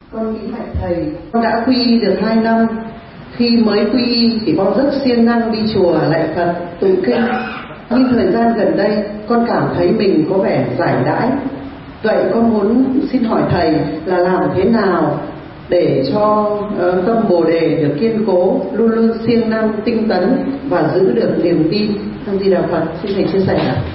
Con nghĩ lại thầy, con đã quy y được 2 năm. Khi mới quy y thì con rất siêng năng đi chùa lạy Phật, tụng kinh. Nhưng thời gian gần đây con cảm thấy mình có vẻ giải đãi. Vậy con muốn xin hỏi thầy là làm thế nào để cho tâm Bồ đề được kiên cố, luôn luôn siêng năng, tinh tấn và giữ được niềm tin. Tham Di Đà Phật. Xin thầy chia sẻ ạ.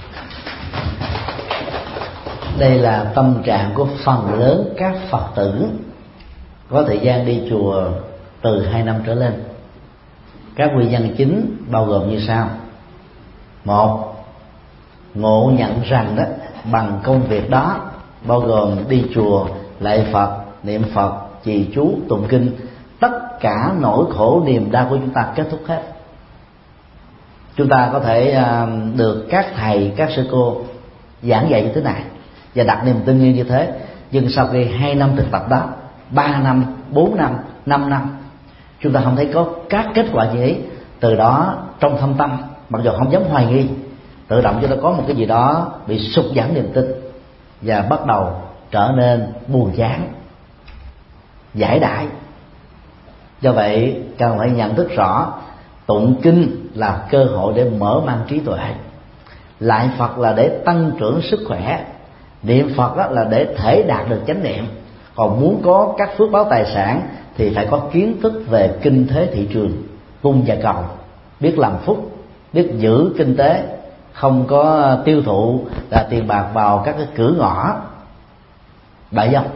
Đây là tâm trạng của phần lớn các Phật tử có thời gian đi chùa từ 2 năm trở lên. Các nguyên nhân chính bao gồm như sau. Một, ngộ nhận rằng đó bằng công việc đó, bao gồm đi chùa, lạy Phật, niệm Phật, trì chú, tụng kinh, tất cả nỗi khổ niềm đau của chúng ta kết thúc hết. Chúng ta có thể được các thầy, các sư cô giảng dạy như thế này và đặt niềm tin như thế, nhưng sau khi 2 năm thực tập đó, 3 năm, 4 năm, 5 năm, chúng ta không thấy có các kết quả gì ấy. Từ đó trong thâm tâm, mặc dù không dám hoài nghi, tự động chúng ta có một cái gì đó bị sụt giảm niềm tin và bắt đầu trở nên buồn chán, giải đãi. Do vậy cần phải nhận thức rõ, tụng kinh là cơ hội để mở mang trí tuệ, lạy Phật là để tăng trưởng sức khỏe, niệm Phật là để thể đạt được chánh niệm. Còn muốn có các phước báo tài sản thì phải có kiến thức về kinh tế thị trường, cung và cầu, biết làm phúc, biết giữ kinh tế, không có tiêu thụ là tiền bạc vào các cái cửa ngõ bại dâm.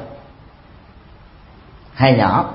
Hay nhỏ,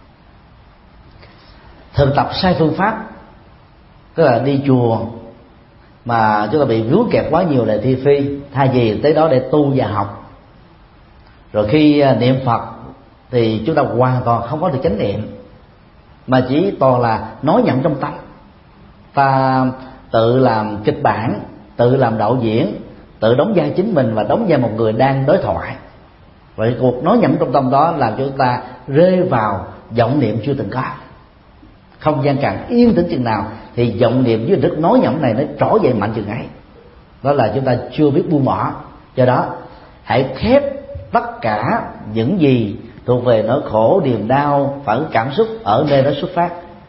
thực tập sai phương pháp, tức là đi chùa mà chúng ta bị vướng kẹt quá nhiều là thị phi, thay vì tới đó để tu và học. Rồi khi niệm Phật thì chúng ta hoàn toàn không có được chánh niệm, mà chỉ toàn là nói nhẩm trong tâm. Ta tự làm kịch bản, tự làm đạo diễn, tự đóng vai chính mình và đóng vai một người đang đối thoại. Vậy cuộc nói nhẩm trong tâm đó làm cho chúng ta rơi vào vọng niệm chưa từng có. Không gian càng yên tĩnh chừng nào thì vọng niệm với đức nói nhẩm này nó trỗi dậy mạnh chừng ấy. Đó là chúng ta chưa biết buông bỏ. Do đó hãy khép tất cả những gì thuộc về nỗi khổ, niềm đau, phản ứng cảm xúc ở nơi đó xuất phát.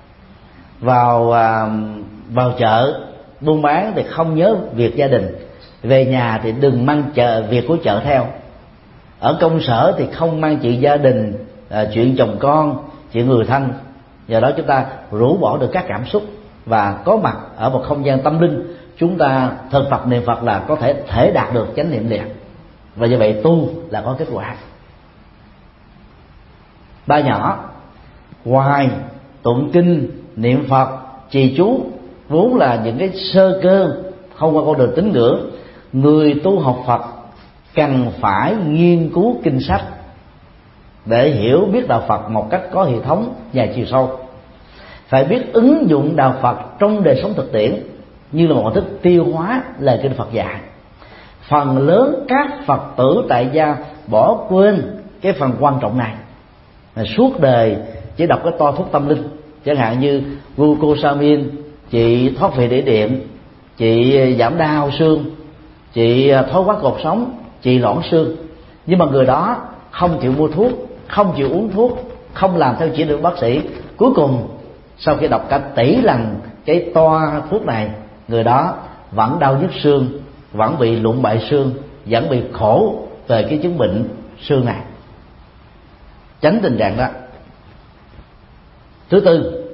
Vào chợ buôn bán thì không nhớ việc gia đình, về nhà thì đừng mang việc của chợ theo. Ở công sở thì không mang chuyện gia đình, chuyện chồng con, chuyện người thân. Do đó chúng ta rũ bỏ được các cảm xúc và có mặt ở một không gian tâm linh. Chúng ta thực tập niệm Phật là có thể đạt được chánh niệm liền, và như vậy tu là có kết quả. Ba nhỏ, ngoài tụng kinh, niệm Phật, trì chú vốn là những cái sơ cơ không qua con đường tín ngưỡng, người tu học Phật cần phải nghiên cứu kinh sách để hiểu biết đạo Phật một cách có hệ thống và chiều sâu. Phải biết ứng dụng đạo Phật trong đời sống thực tiễn như là một hình thức tiêu hóa lời kinh Phật dạy. Phần lớn các Phật tử tại gia bỏ quên cái phần quan trọng này, suốt đời chỉ đọc cái to thuốc tâm linh, chẳng hạn như glucosamine, chị thoát vị đĩa đệm, chị giảm đau xương, chị thoái hóa cột sống, chị loãng xương. Nhưng mà người đó không chịu mua thuốc, không chịu uống thuốc, không làm theo chỉ định bác sĩ. Cuối cùng sau khi đọc cả tỷ lần cái toa thuốc này, người đó vẫn đau nhức xương, vẫn bị lụng bại xương, vẫn bị khổ về cái chứng bệnh xương này. Tránh tình trạng đó. Thứ tư,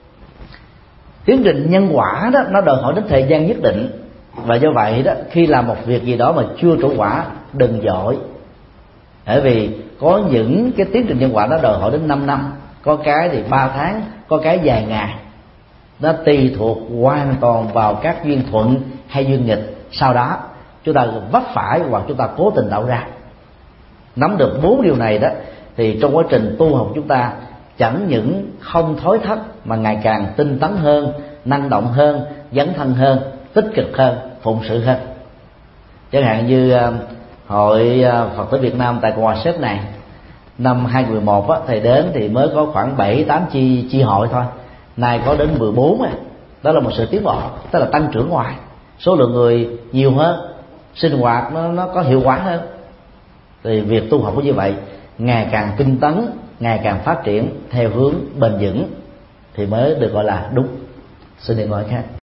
tiến trình nhân quả đó nó đòi hỏi đến thời gian nhất định, và do vậy đó khi làm một việc gì đó mà chưa trổ quả đừng vội. Bởi vì có những cái tiến trình nhân quả nó đòi hỏi đến 5 năm, có cái thì 3 tháng, có cái vài ngày. Nó tùy thuộc hoàn toàn vào các duyên thuận hay duyên nghịch. Sau đó chúng ta vấp phải hoặc chúng ta cố tình tạo ra. Nắm được 4 điều này đó thì trong quá trình tu học chúng ta chẳng những không thối thất mà ngày càng tinh tấn hơn, năng động hơn, dấn thân hơn, tích cực hơn, phụng sự hơn. Chẳng hạn như Hội Phật tử Việt Nam tại Cộng hòa Séc này, năm 2011 á, thầy đến thì mới có khoảng 7-8 chi hội thôi, nay có đến 14 á. Đó là một sự tiến bộ, tức là tăng trưởng ngoài, số lượng người nhiều hơn, sinh hoạt nó có hiệu quả hơn. Thì việc tu học cũng như vậy, ngày càng tinh tấn, ngày càng phát triển theo hướng bền vững thì mới được gọi là đúng. Xin được gọi khác.